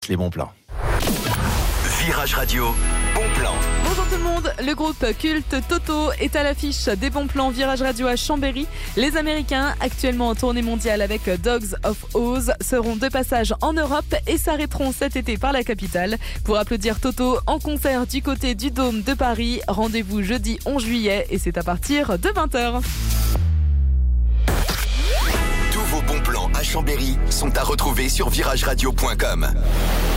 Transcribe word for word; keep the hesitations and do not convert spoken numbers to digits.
Les bons plans. Virage Radio, bon plan. Bonjour tout le monde, le groupe culte Toto est à l'affiche des bons plans Virage Radio à Chambéry. Les Américains, actuellement en tournée mondiale avec Dogs of Oz, seront de passage en Europe et s'arrêteront cet été par la capitale. Pour applaudir Toto en concert du côté du Dôme de Paris, rendez-vous jeudi onze juillet et c'est à partir de vingt heures. Tous vos bons plans à Chambéry sont à retrouver sur virage radio point com.